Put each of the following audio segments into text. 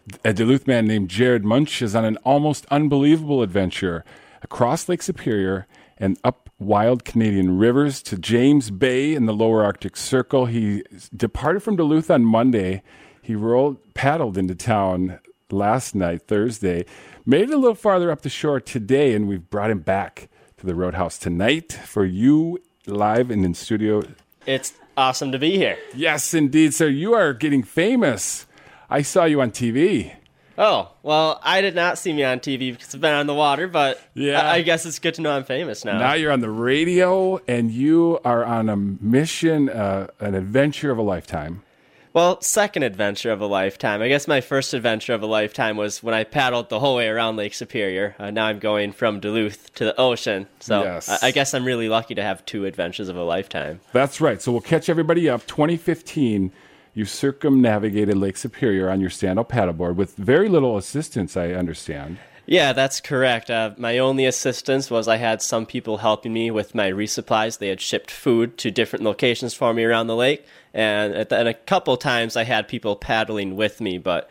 A Duluth man named Jared Munch is on an almost unbelievable adventure across Lake Superior and up wild Canadian rivers to James Bay in the lower Arctic Circle. He departed from Duluth on Monday. He paddled into town last night, Thursday, made it a little farther up the shore today, and we've brought him back to the Roadhouse tonight for you live and in studio. It's awesome to be here. Yes, indeed, sir. You are getting famous. I saw you on TV. Oh, well, I did not see me on TV because I've been on the water, but yeah. I guess it's good to know I'm famous now. Now you're on the radio, and you are on a mission, an adventure of a lifetime. Well, second adventure of a lifetime. I guess my first adventure of a lifetime was when I paddled the whole way around Lake Superior. Now I'm going from Duluth to the ocean. So yes. I guess I'm really lucky to have two adventures of a lifetime. That's right. So we'll catch everybody up. 2015, you circumnavigated Lake Superior on your stand-up paddleboard with very little assistance, I understand. Yeah, that's correct. My only assistance was I had some people helping me with my resupplies. They had shipped food to different locations for me around the lake. And a couple times I had people paddling with me, but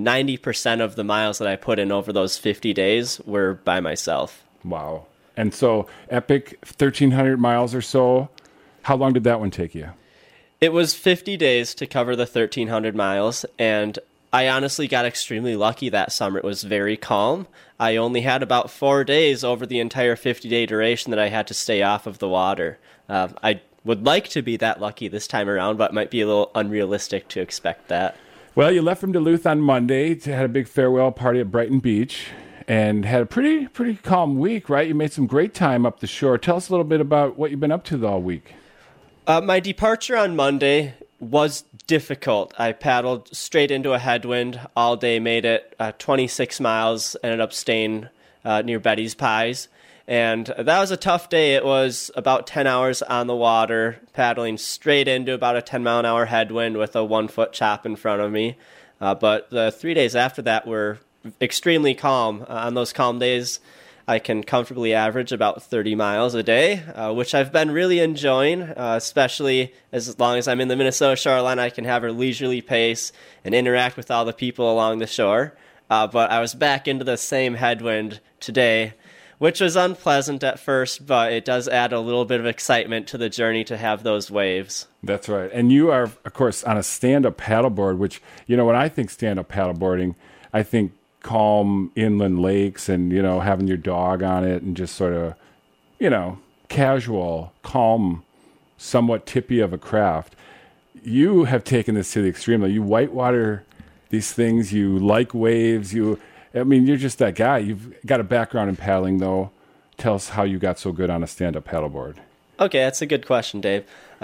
90% of the miles that I put in over those 50 days were by myself. Wow. And so epic 1,300 miles or so. How long did that one take you? It was 50 days to cover the 1,300 miles, and I honestly got extremely lucky that summer. It was very calm. I only had about 4 days over the entire 50-day duration that I had to stay off of the water. I would like to be that lucky this time around, but it might be a little unrealistic to expect that. Well, you left from Duluth on Monday, had a big farewell party at Brighton Beach, and had a pretty calm week, right? You made some great time up the shore. Tell us a little bit about what you've been up to all week. My departure on Monday was difficult. I paddled straight into a headwind all day, made it 26 miles, ended up staying near Betty's Pies. And that was a tough day. It was about 10 hours on the water, paddling straight into about a 10-mile-an-hour headwind with a 1-foot chop in front of me. But the 3 days after that were extremely calm. On those calm days, I can comfortably average about 30 miles a day, which I've been really enjoying, especially as long as I'm in the Minnesota shoreline. I can have a leisurely pace and interact with all the people along the shore. But I was back into the same headwind today, which was unpleasant at first, but it does add a little bit of excitement to the journey to have those waves. That's right. And you are, of course, on a stand-up paddleboard, which, when I think stand-up paddleboarding, I think calm inland lakes and, having your dog on it and just sort of, casual, calm, somewhat tippy of a craft. You have taken this to the extreme. You whitewater these things. You like waves. You're just that guy. You've got a background in paddling, though. Tell us how you got so good on a stand-up paddleboard. Okay, that's a good question, Dave.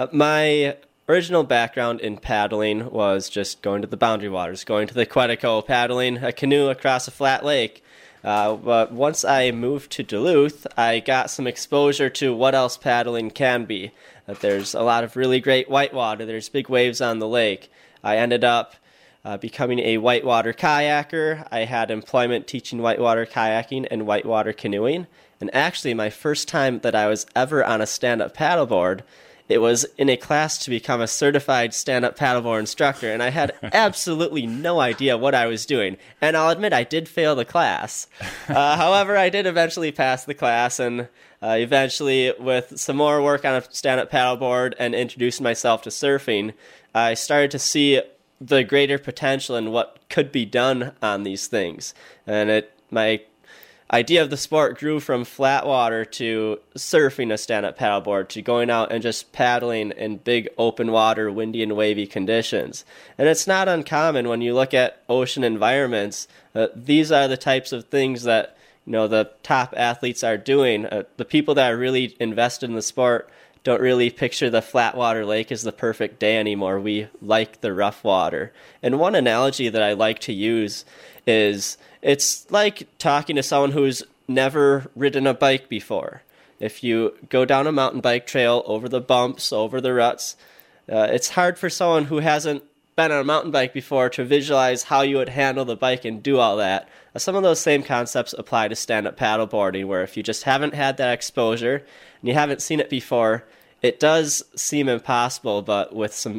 My original background in paddling was just going to the Boundary Waters, going to the Quetico, paddling a canoe across a flat lake. But once I moved to Duluth, I got some exposure to what else paddling can be. There's a lot of really great whitewater. There's big waves on the lake. I ended up becoming a whitewater kayaker. I had employment teaching whitewater kayaking and whitewater canoeing. And actually, my first time that I was ever on a stand-up paddleboard, it was in a class to become a certified stand-up paddleboard instructor, and I had absolutely no idea what I was doing. And I'll admit I did fail the class. However, I did eventually pass the class, and eventually, with some more work on a stand-up paddleboard and introducing myself to surfing, I started to see the greater potential in what could be done on these things. And my idea of the sport grew from flat water to surfing a stand-up paddleboard to going out and just paddling in big open water, windy and wavy conditions. And it's not uncommon when you look at ocean environments. These are the types of things that the top athletes are doing. The people that are really invested in the sport don't really picture the flat water lake as the perfect day anymore. We like the rough water. And one analogy that I like to use is it's like talking to someone who's never ridden a bike before. If you go down a mountain bike trail over the bumps, over the ruts, it's hard for someone who hasn't been on a mountain bike before to visualize how you would handle the bike and do all that. Some of those same concepts apply to stand-up paddleboarding, where if you just haven't had that exposure and you haven't seen it before, it does seem impossible, but with some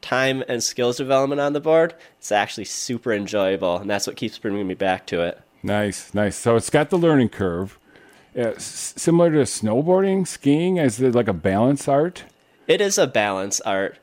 time and skills development on the board, it's actually super enjoyable, and that's what keeps bringing me back to it. Nice, nice. So it's got the learning curve. Similar to snowboarding, skiing, is it like a balance art? It is a balance art.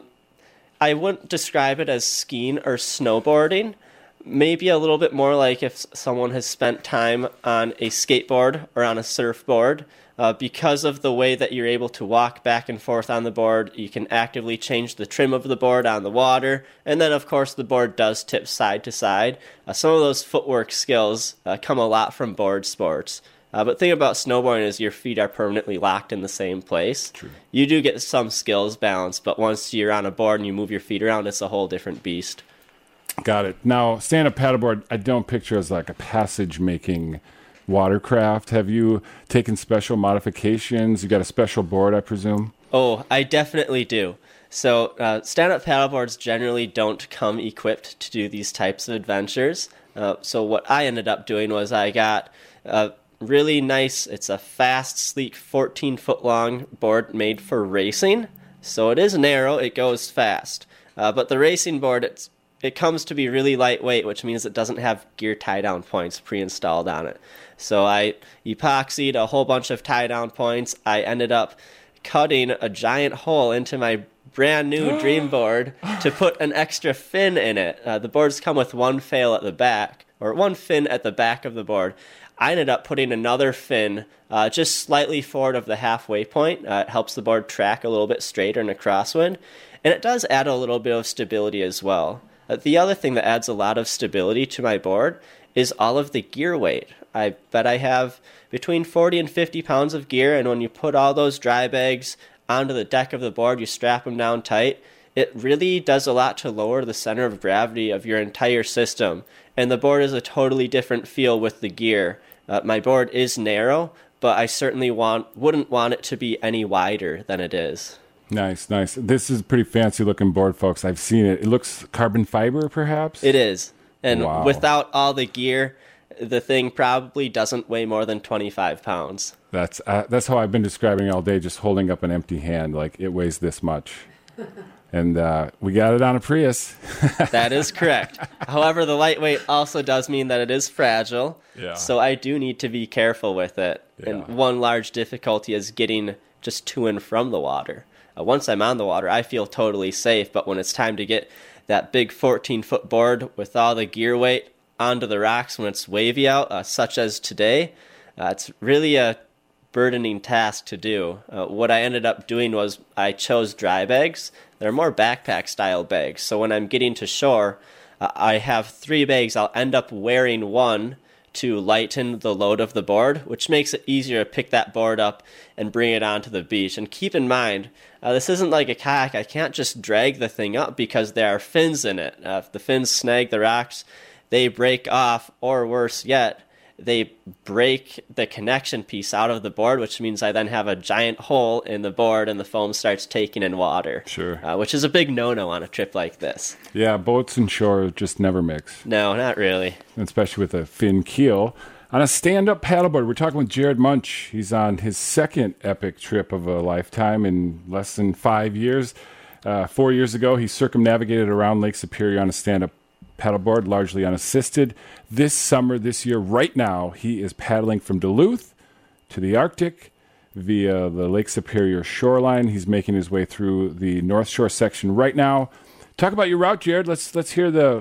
I wouldn't describe it as skiing or snowboarding. Maybe a little bit more like if someone has spent time on a skateboard or on a surfboard. Because of the way that you're able to walk back and forth on the board, you can actively change the trim of the board on the water. And then, of course, the board does tip side to side. Some of those footwork skills come a lot from board sports. But the thing about snowboarding is your feet are permanently locked in the same place. True. You do get some skills balance, but once you're on a board and you move your feet around, it's a whole different beast. Got it. Now, stand-up paddleboard, I don't picture as like a passage-making watercraft. Have you taken special modifications? You got a special board, I presume? Oh, I definitely do. So stand-up paddleboards generally don't come equipped to do these types of adventures. So what I ended up doing was I got a really nice, it's a fast, sleek 14-foot long board made for racing. So it is narrow, it goes fast. But the racing board, it comes to be really lightweight, which means it doesn't have gear tie-down points pre-installed on it. So I epoxied a whole bunch of tie-down points. I ended up cutting a giant hole into my brand new dream board to put an extra fin in it. The boards come with one fin at the back, or one fin at the back of the board. I ended up putting another fin just slightly forward of the halfway point. It helps the board track a little bit straighter in a crosswind, and it does add a little bit of stability as well. The other thing that adds a lot of stability to my board is all of the gear weight. I bet I have between 40 and 50 pounds of gear, and when you put all those dry bags onto the deck of the board, you strap them down tight, it really does a lot to lower the center of gravity of your entire system, and the board is a totally different feel with the gear. My board is narrow, but I certainly wouldn't want it to be any wider than it is. Nice, nice. This is a pretty fancy looking board, folks. I've seen it. It looks carbon fiber, perhaps? It is. And Wow. without all the gear, the thing probably doesn't weigh more than 25 pounds. That's how I've been describing it all day, just holding up an empty hand, like it weighs this much. And we got it on a Prius. That is correct. However, the lightweight also does mean that it is fragile. Yeah. So I do need to be careful with it. Yeah. And one large difficulty is getting just to and from the water. Once I'm on the water, I feel totally safe. But when it's time to get that big 14-foot board with all the gear weight onto the rocks when it's wavy out, such as today, it's really a burdening task to do. What I ended up doing was I chose dry bags. They're more backpack style bags. So when I'm getting to shore, I have 3 bags. I'll end up wearing one to lighten the load of the board, which makes it easier to pick that board up and bring it onto the beach. And keep in mind, this isn't like a kayak. I can't just drag the thing up because there are fins in it. If the fins snag the rocks, they break off, or worse yet, they break the connection piece out of the board, which means I then have a giant hole in the board and the foam starts taking in water. Sure. Which is a big no-no on a trip like this. Yeah, boats and shore just never mix, No, not really. especially with a fin keel. On a stand-up paddleboard, we're talking with Jared Munch. He's on his second epic trip of a lifetime in less than 5 years. 4 years ago, he circumnavigated around Lake Superior on a stand-up paddleboard, largely unassisted. This summer, this year, right now, he is paddling from Duluth to the Arctic via the Lake Superior shoreline. He's making his way through the North Shore section right now. Talk about your route, Jared. Let's hear the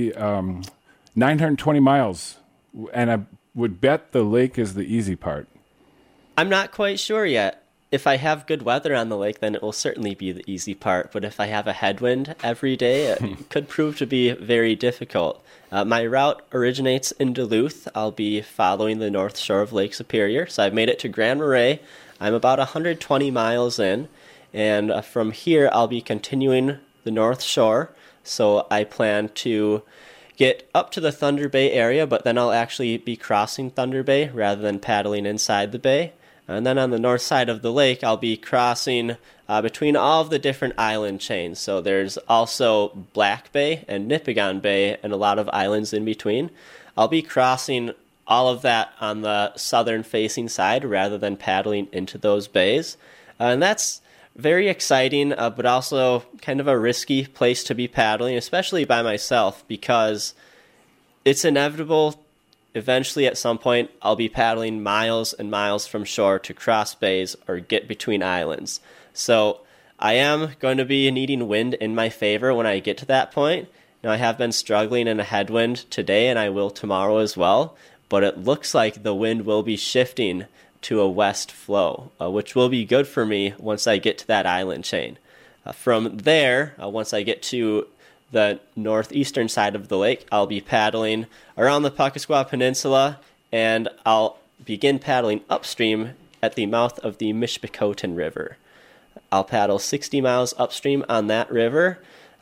920 miles, and I would bet the lake is the easy part. I'm not quite sure yet. If I have good weather on the lake, then it will certainly be the easy part. But if I have a headwind every day, it could prove to be very difficult. My route originates in Duluth. I'll be following the north shore of Lake Superior. So I've made it to Grand Marais. I'm about 120 miles in. And from here, I'll be continuing the north shore. So I plan to get up to the Thunder Bay area, but then I'll actually be crossing Thunder Bay rather than paddling inside the bay. And then on the north side of the lake, I'll be crossing between all of the different island chains. So there's also Black Bay and Nipigon Bay and a lot of islands in between. I'll be crossing all of that on the southern facing side rather than paddling into those bays. And that's very exciting, but also kind of a risky place to be paddling, especially by myself, because it's inevitable. Eventually, at some point, I'll be paddling miles and miles from shore to cross bays or get between islands. So I am going to be needing wind in my favor when I get to that point. Now, I have been struggling in a headwind today, and I will tomorrow as well, but it looks like the wind will be shifting to a west flow, which will be good for me once I get to that island chain. From there, once I get to the northeastern side of the lake, I'll be paddling around the Puckasquaw Peninsula, and I'll begin paddling upstream at the mouth of the Mishpicoten River. I'll paddle 60 miles upstream on that river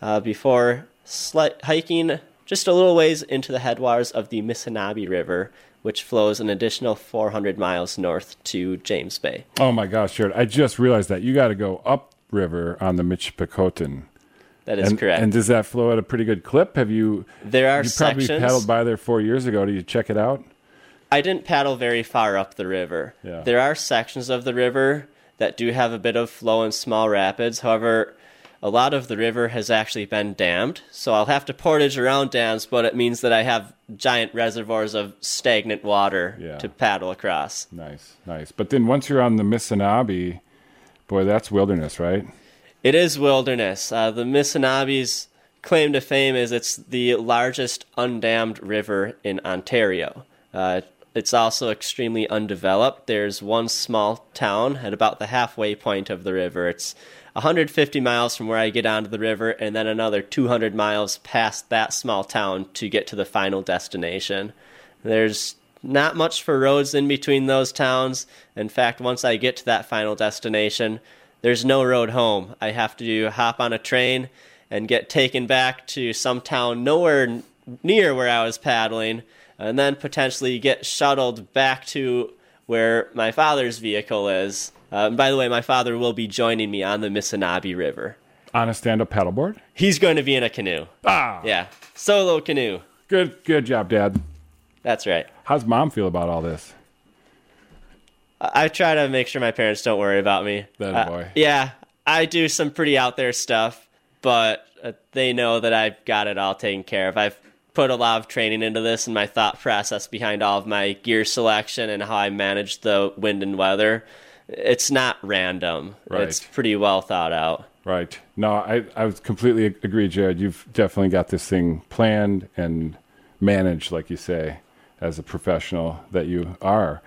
before hiking just a little ways into the headwaters of the Missinaba River, which flows an additional 400 miles north to James Bay. Oh my gosh, Jared, I just realized that. You got to go upriver on the Michipicoten. That is correct. And does that flow at a pretty good clip? There are you sections. Probably paddled by there 4 years ago. Did you check it out? I didn't paddle very far up the river. Yeah. There are sections of the river that do have a bit of flow and small rapids. However, a lot of the river has actually been dammed, so I'll have to portage around dams, but it means that I have giant reservoirs of stagnant water to paddle across. Nice. But then once you're on the Missinaba, boy, that's wilderness, right? It is wilderness. The Missinaba's claim to fame is it's the largest undammed river in Ontario. It's also extremely undeveloped. There's one small town at about the halfway point of the river. It's 150 miles from where I get onto the river, and then another 200 miles past that small town to get to the final destination. There's not much for roads in between those towns. In fact, once I get to that final destination, there's no road home. I have to hop on a train and get taken back to some town nowhere near where I was paddling, and then potentially get shuttled back to where my father's vehicle is. By the way, my father will be joining me on the Missinaba River. On a stand-up paddleboard? He's going to be in a canoe. Ah! Yeah, solo canoe. Good job, Dad. That's right. How's Mom feel about all this? I try to make sure my parents don't worry about me. That boy. Yeah, I do some pretty out there stuff, but they know that I've got it all taken care of. I've put a lot of training into this and my thought process behind all of my gear selection and how I manage the wind and weather. It's not random. Right. It's pretty well thought out. Right. No, I would completely agree, Jared. You've definitely got this thing planned and managed, like you say, as a professional that you are.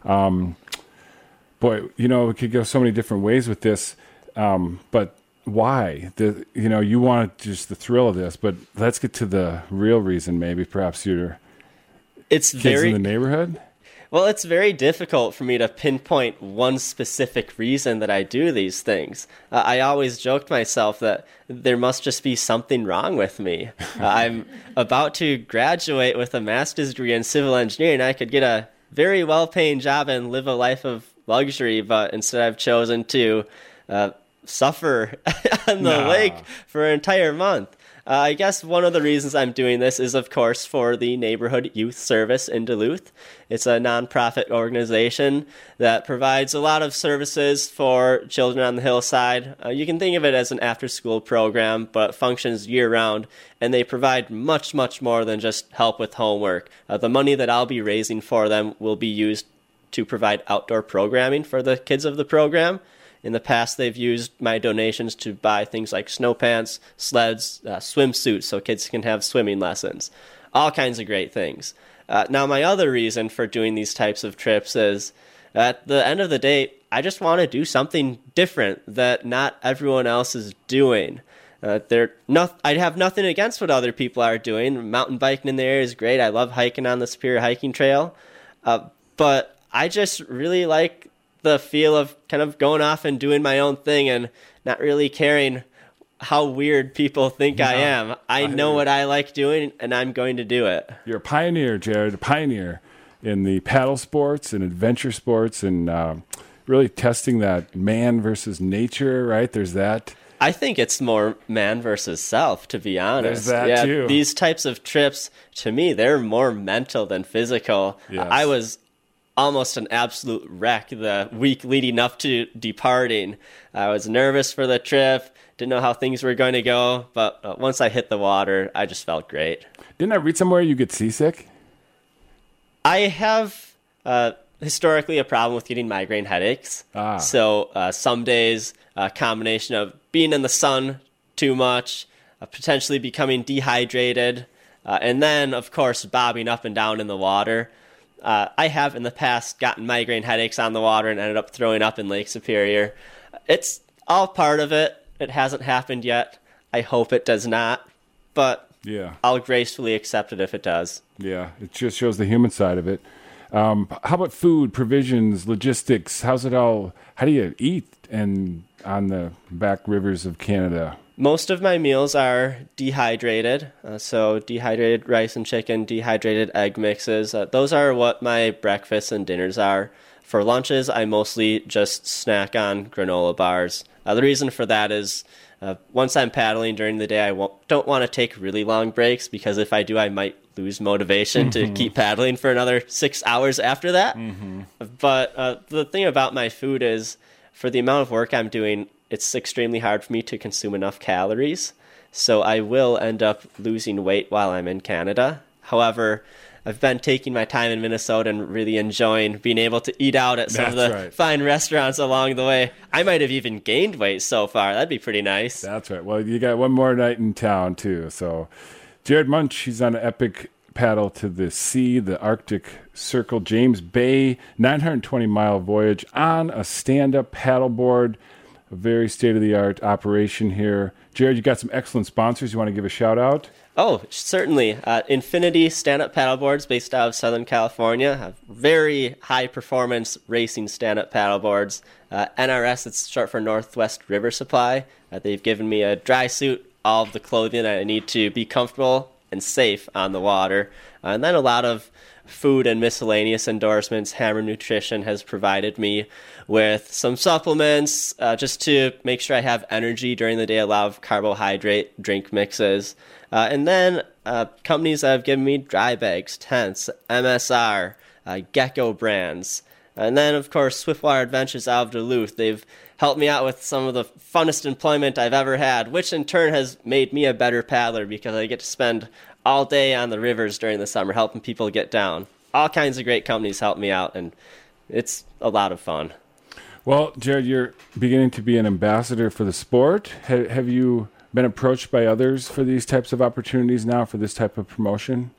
Boy, we could go so many different ways with this, but why? You want just the thrill of this, but let's get to the real reason. Maybe perhaps your kids in the neighborhood. Well, it's very difficult for me to pinpoint one specific reason that I do these things. I always joked myself that there must just be something wrong with me. I'm about to graduate with a master's degree in civil engineering. I could get a very well-paying job and live a life of luxury, but instead I've chosen to suffer on the lake for an entire month. I guess one of the reasons I'm doing this is, of course, for the Neighborhood Youth Service in Duluth. It's a nonprofit organization that provides a lot of services for children on the hillside. You can think of it as an after-school program, but it functions year-round, and they provide much, much more than just help with homework. The money that I'll be raising for them will be used to provide outdoor programming for the kids of the program. In the past, they've used my donations to buy things like snow pants, sleds, swimsuits, so kids can have swimming lessons. All kinds of great things. Now, my other reason for doing these types of trips is, at the end of the day, I just want to do something different that not everyone else is doing. I have nothing against what other people are doing. Mountain biking in the area is great. I love hiking on the Superior Hiking Trail. But I just really like the feel of kind of going off and doing my own thing and not really caring how weird people think I am. I know what I like doing, and I'm going to do it. You're a pioneer, Jared, a pioneer in the paddle sports and adventure sports and really testing that man versus nature, right? There's that. I think it's more man versus self, to be honest. There's that, too. These types of trips, to me, they're more mental than physical. Yes. I was almost an absolute wreck the week leading up to departing. I was nervous for the trip, didn't know how things were going to go, but once I hit the water, I just felt great. Didn't I read somewhere you get seasick? I have historically a problem with getting migraine headaches. So some days, a combination of being in the sun too much, potentially becoming dehydrated, and then, of course, bobbing up and down in the water. I have in the past gotten migraine headaches on the water and ended up throwing up in Lake Superior. It's all part of it. It hasn't happened yet. I hope it does not, but Yeah. I'll gracefully accept it if it does. Yeah, it just shows the human side of it. How about food, provisions, logistics? How's it all? How do you eat and on the back rivers of Canada? Most of my meals are dehydrated, so dehydrated rice and chicken, dehydrated egg mixes. Those are what my breakfasts and dinners are. For lunches, I mostly just snack on granola bars. The reason for that is once I'm paddling during the day, don't want to take really long breaks, because if I do, I might lose motivation to keep paddling for another 6 hours after that. But the thing about my food is, for the amount of work I'm doing, it's extremely hard for me to consume enough calories. So I will end up losing weight while I'm in Canada. However, I've been taking my time in Minnesota and really enjoying being able to eat out at some of the fine restaurants along the way. I might have even gained weight so far. That'd be pretty nice. That's right. Well, you got one more night in town, too. So Jared Munch, he's on an epic paddle to the sea, the Arctic Circle, James Bay, 920-mile voyage on a stand-up paddleboard, a very state-of-the-art operation here. Jared, you got some excellent sponsors you want to give a shout-out? Oh, certainly. Infinity stand-up paddleboards based out of Southern California have very high-performance racing stand-up paddleboards. NRS, it's short for Northwest River Supply. They've given me a dry suit, all of the clothing I need to be comfortable and safe on the water. And then a lot of food and miscellaneous endorsements. Hammer Nutrition has provided me with some supplements just to make sure I have energy during the day, a lot of carbohydrate drink mixes. And then companies that have given me dry bags, tents, MSR, Gecko brands. And then, of course, Swiftwater Adventures out of Duluth. They've helped me out with some of the funnest employment I've ever had, which in turn has made me a better paddler because I get to spend all day on the rivers during the summer helping people get down. All kinds of great companies help me out, and it's a lot of fun. Well, Jared, you're beginning to be an ambassador for the sport. Have you been approached by others for these types of opportunities now, for this type of promotion?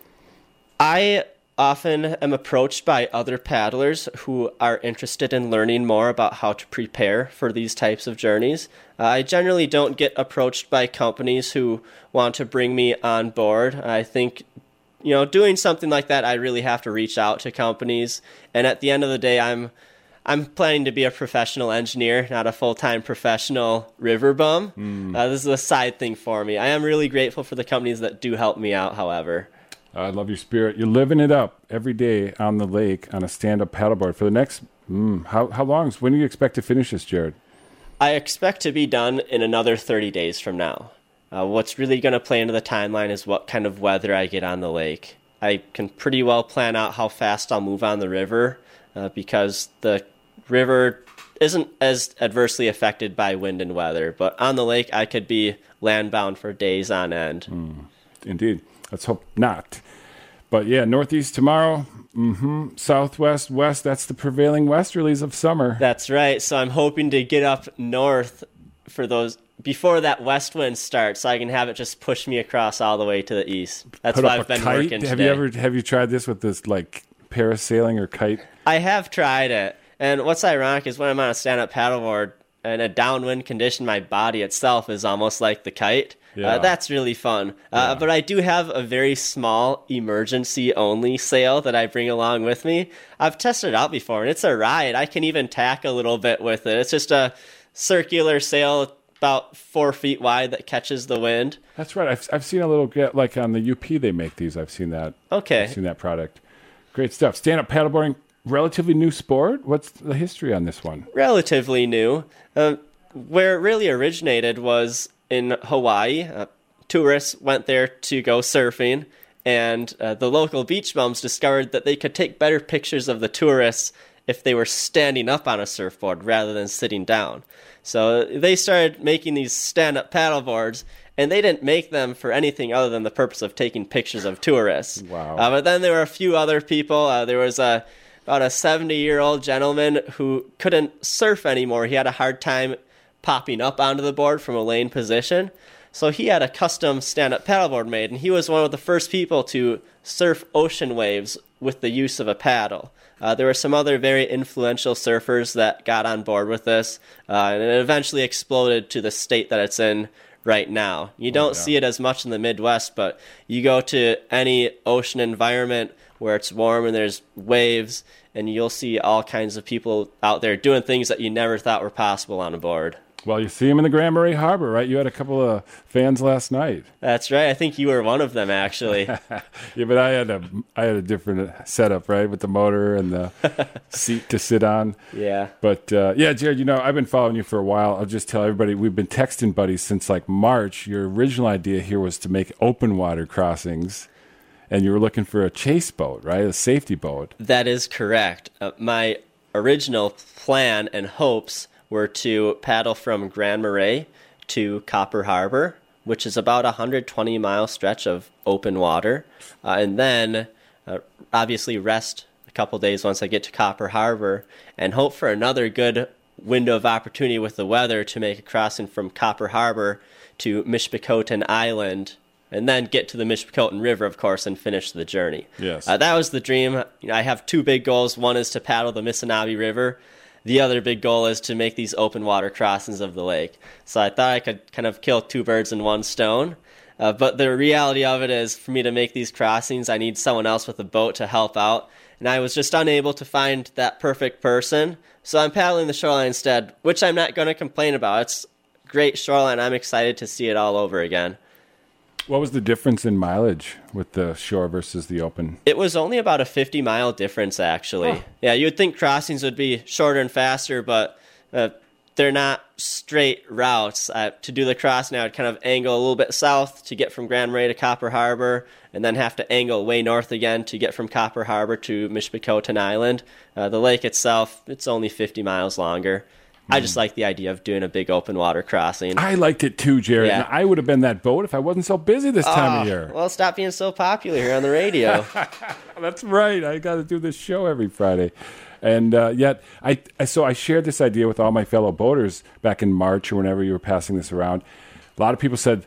I often am approached by other paddlers who are interested in learning more about how to prepare for these types of journeys. I generally don't get approached by companies who want to bring me on board. I think, doing something like that, I really have to reach out to companies. And at the end of the day, I'm planning to be a professional engineer, not a full-time professional river bum. This is a side thing for me. I am really grateful for the companies that do help me out, however. I love your spirit. You're living it up every day on the lake on a stand-up paddleboard for the next, how long? When do you expect to finish this, Jared? I expect to be done in another 30 days from now. What's really going to play into the timeline is what kind of weather I get on the lake. I can pretty well plan out how fast I'll move on the river because the river isn't as adversely affected by wind and weather. But on the lake, I could be landbound for days on end. Indeed. Let's hope not. But yeah, northeast tomorrow, southwest, west, that's the prevailing westerlies of summer. That's right. So I'm hoping to get up north for those before that west wind starts so I can have it just push me across all the way to the east. That's Put what up I've been kite? working today. Have you tried this with this like parasailing or kite? I have tried it. And what's ironic is when I'm on a stand-up paddleboard in a downwind condition, my body itself is almost like the kite. Yeah. That's really fun. But I do have a very small emergency-only sail that I bring along with me. I've tested it out before, and it's a ride. I can even tack a little bit with it. It's just a circular sail about 4 feet wide that catches the wind. That's right. I've seen a little, like on the UP they make these. I've seen that. Okay. I've seen that product. Great stuff. Stand-up paddleboarding, relatively new sport. What's the history on this one? Relatively new. Where it really originated was in Hawaii. Tourists went there to go surfing, And the local beach bums discovered that they could take better pictures of the tourists if they were standing up on a surfboard rather than sitting down. So they started making these stand-up paddleboards, and they didn't make them for anything other than the purpose of taking pictures of tourists. Wow. But then there were a few other people. There was about a 70-year-old gentleman who couldn't surf anymore. He had a hard time popping up onto the board from a lane position. So he had a custom stand-up paddleboard made, and he was one of the first people to surf ocean waves with the use of a paddle. There were some other very influential surfers that got on board with this, and it eventually exploded to the state that it's in right now. You don't see it as much in the Midwest, but you go to any ocean environment where it's warm and there's waves, and you'll see all kinds of people out there doing things that you never thought were possible on a board. Well, you see him in the Grand Marais Harbor, right? You had a couple of fans last night. That's right. I think you were one of them, actually. Yeah, but I had a different setup, right, with the motor and the seat to sit on. Yeah. But, yeah, Jared, I've been following you for a while. I'll just tell everybody, we've been texting buddies since, March. Your original idea here was to make open water crossings, and you were looking for a chase boat, right, a safety boat. That is correct. My original plan and hopes were to paddle from Grand Marais to Copper Harbor, which is about a 120-mile stretch of open water, and then obviously rest a couple days once I get to Copper Harbor, and hope for another good window of opportunity with the weather to make a crossing from Copper Harbor to Mishpikoten Island, and then get to the Mishpikoten River, of course, and finish the journey. Yes. That was the dream. I have two big goals. One is to paddle the Missinaba River. The other big goal is to make these open water crossings of the lake. So I thought I could kind of kill two birds in one stone. But the reality of it is, for me to make these crossings, I need someone else with a boat to help out. And I was just unable to find that perfect person. So I'm paddling the shoreline instead, which I'm not going to complain about. It's great shoreline. I'm excited to see it all over again. What was the difference in mileage with the shore versus the open? It was only about a 50-mile difference, actually. Huh. Yeah, you would think crossings would be shorter and faster, but they're not straight routes. To do the crossing, I would kind of angle a little bit south to get from Grand Marais to Copper Harbor, and then have to angle way north again to get from Copper Harbor to Mishpikoten Island. The lake itself, it's only 50 miles longer. I just like the idea of doing a big open water crossing. I liked it too, Jared. Yeah. And I would have been that boat if I wasn't so busy this time of year. Well, stop being so popular here on the radio. That's right. I got to do this show every Friday. And yet, so I shared this idea with all my fellow boaters back in March or whenever you were passing this around. A lot of people said,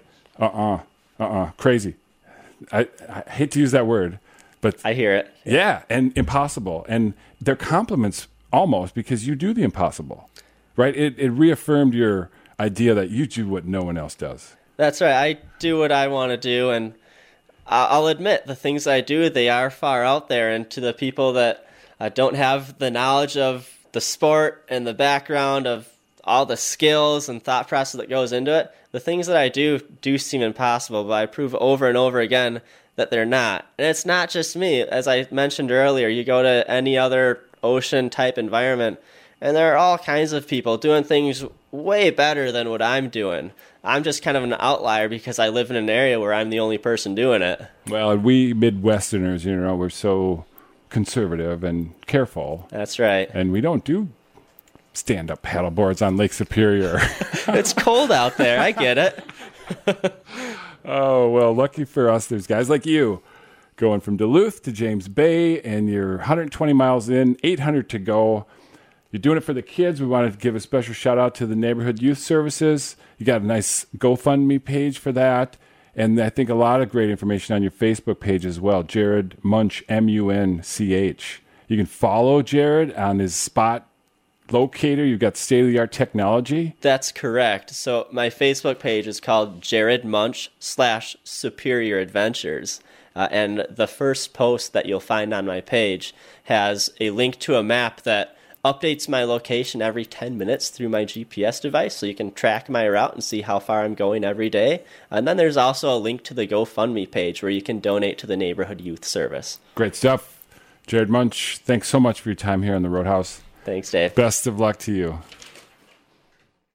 crazy. I hate to use that word, but I hear it. Yeah, and impossible. And they're compliments almost, because you do the impossible. Right? It reaffirmed your idea that you do what no one else does. That's right. I do what I want to do, and I'll admit the things I do, they are far out there. And to the people that don't have the knowledge of the sport and the background of all the skills and thought process that goes into it, the things that I do seem impossible, but I prove over and over again that they're not. And it's not just me. As I mentioned earlier, you go to any other ocean-type environment, and there are all kinds of people doing things way better than what I'm doing. I'm just kind of an outlier because I live in an area where I'm the only person doing it. Well, we Midwesterners, we're so conservative and careful. That's right. And we don't do stand-up paddleboards on Lake Superior. It's cold out there. I get it. Oh, well, lucky for us, there's guys like you going from Duluth to James Bay, and you're 120 miles in, 800 to go. You're doing it for the kids. We wanted to give a special shout out to the Neighborhood Youth Services. You got a nice GoFundMe page for that. And I think a lot of great information on your Facebook page as well. Jared Munch, M-U-N-C-H. You can follow Jared on his spot locator. You've got state-of-the-art technology. That's correct. So my Facebook page is called Jared Munch /Superior Adventures. And the first post that you'll find on my page has a link to a map that updates my location every 10 minutes through my GPS device, so you can track my route and see how far I'm going every day. And then there's also a link to the GoFundMe page where you can donate to the Neighborhood Youth Service. Great stuff. Jared Munch, thanks so much for your time here on the Roadhouse. Thanks, Dave. Best of luck to you.